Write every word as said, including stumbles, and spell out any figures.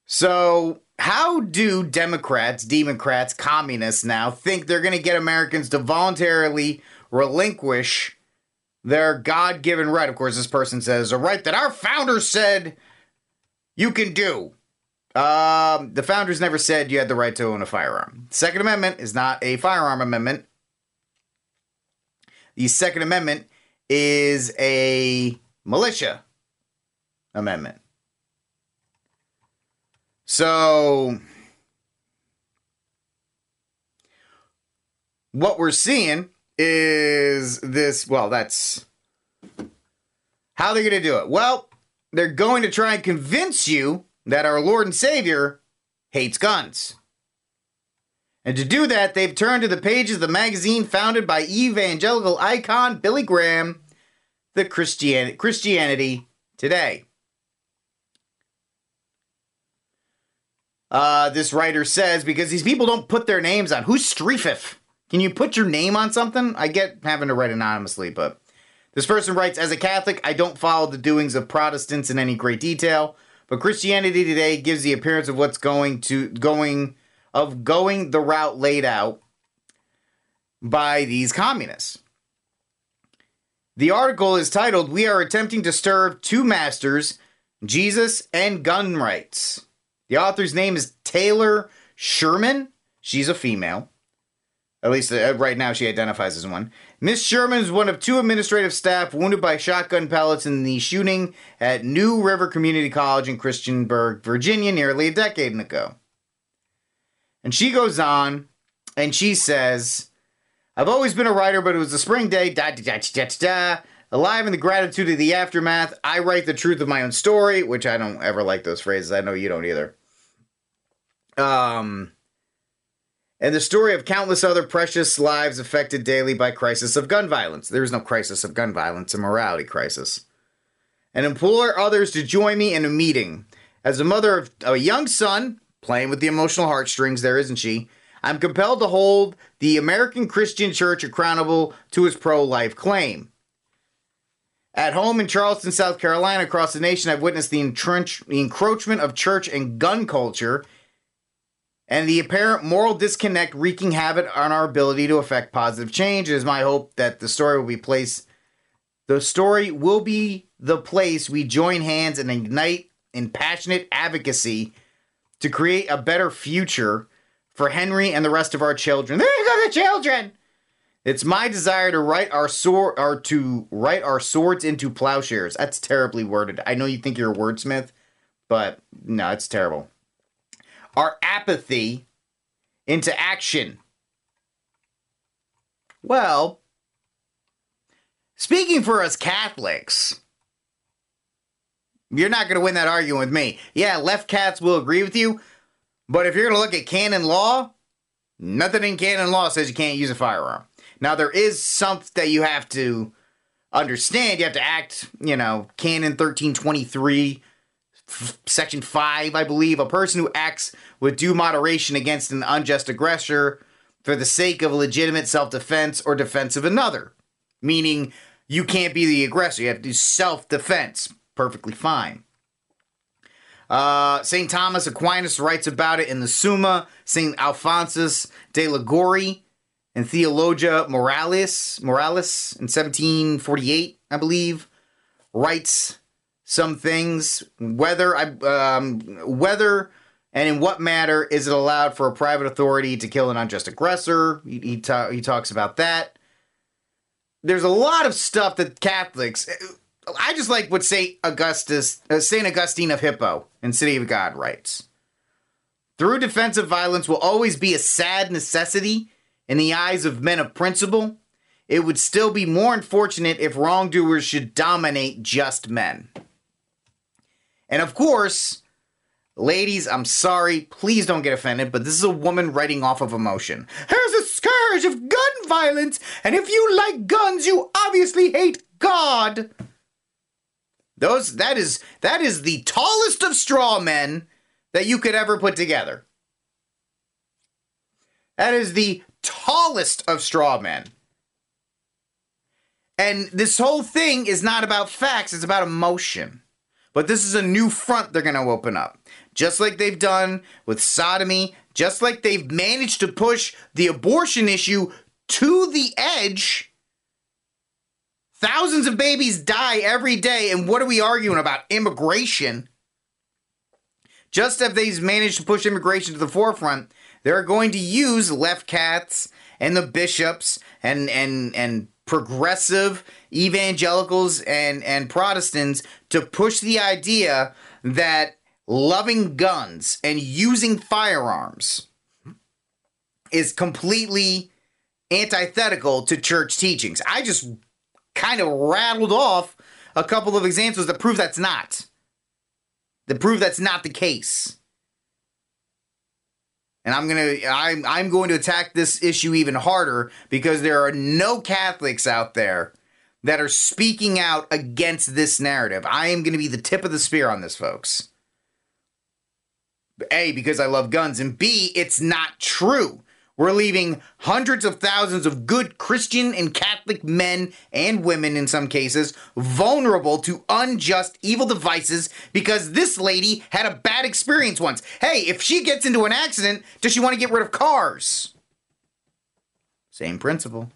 So, how do Democrats, Democrats, communists now think they're going to get Americans to voluntarily relinquish their God-given right? Of course, this person says, a right that our founders said you can do. Um, the founders never said you had the right to own a firearm. The Second Amendment is not a firearm amendment. The Second Amendment is a militia amendment. So, what we're seeing is this, well, that's how they're going to do it. Well, they're going to try and convince you that our Lord and Savior hates guns. And to do that, they've turned to the pages of the magazine founded by evangelical icon Billy Graham, the Christian- Christianity Today. Uh, this writer says, because these people don't put their names on. Who's Streifif? Can you put your name on something? I get having to write anonymously, but this person writes, as a Catholic, I don't follow the doings of Protestants in any great detail, but Christianity Today gives the appearance of what's going to going of going the route laid out by these communists. The article is titled, "We are attempting to serve two masters, Jesus and gun rights." The author's name is Taylor Sherman. She's a female. At least uh, right now she identifies as one. Miss Sherman is one of two administrative staff wounded by shotgun pellets in the shooting at New River Community College in Christiansburg, Virginia, nearly a decade ago. And she goes on, and she says, I've always been a writer, but it was a spring day, da da da da da da. Alive in the gratitude of the aftermath, I write the truth of my own story, which I don't ever like those phrases. I know you don't either. Um, and the story of countless other precious lives affected daily by crisis of gun violence. There is no crisis of gun violence, a morality crisis. And implore others to join me in a meeting. As a mother of a young son, playing with the emotional heartstrings there, isn't she? I'm compelled to hold the American Christian Church accountable to its pro-life claim. At home in Charleston, South Carolina, across the nation, I've witnessed the, entrench- the encroachment of church and gun culture and the apparent moral disconnect wreaking havoc on our ability to affect positive change. It is my hope that the story will be placed. The story will be the place we join hands and ignite in passionate advocacy to create a better future for Henry and the rest of our children. There go the children! It's my desire to write our sword, or to write our swords into plowshares. That's terribly worded. I know you think you're a wordsmith, but no, it's terrible. Our apathy into action. Well, speaking for us Catholics, you're not going to win that argument with me. Yeah, left cats will agree with you, but if you're going to look at canon law, nothing in canon law says you can't use a firearm. Now, there is something that you have to understand. You have to act, you know, Canon thirteen twenty-three, f- Section five, I believe. A person who acts with due moderation against an unjust aggressor for the sake of legitimate self-defense or defense of another. Meaning, you can't be the aggressor. You have to do self-defense. Perfectly fine. Uh, Saint Thomas Aquinas writes about it in the Summa. Saint Alphonsus de Liguori and Theologia Moralis, Moralis in seventeen forty-eight, I believe, writes some things. Whether, I, um, whether and in what manner is it allowed for a private authority to kill an unjust aggressor? He, he, ta- he talks about that. There's a lot of stuff that Catholics... I just like what Saint Augustus, uh, Saint Augustine of Hippo in City of God writes. Through defensive violence will always be a sad necessity in the eyes of men of principle. It would still be more unfortunate if wrongdoers should dominate just men. And of course, ladies, I'm sorry, please don't get offended, but this is a woman writing off of emotion. There's a scourge of gun violence, and if you like guns, you obviously hate God. Those that is that is the tallest of straw men that you could ever put together. That is the tallest of straw men. And this whole thing is not about facts, it's about emotion. But this is a new front they're going to open up. Just like they've done with sodomy, just like they've managed to push the abortion issue to the edge. Thousands of babies die every day, and what are we arguing about? Immigration. Just as they've managed to push immigration to the forefront, they're going to use left cats and the bishops and and and progressive evangelicals and, and Protestants to push the idea that loving guns and using firearms is completely antithetical to church teachings. I just kind of rattled off a couple of examples that prove that's not. That prove that's not the case. And I'm gonna I'm I'm going to attack this issue even harder because there are no Catholics out there that are speaking out against this narrative. I am going to be the tip of the spear on this, folks. A, because I love guns, and B, it's not true. We're leaving hundreds of thousands of good Christian and Catholic men and women, in some cases, vulnerable to unjust evil devices because this lady had a bad experience once. Hey, if she gets into an accident, does she want to get rid of cars? Same principle.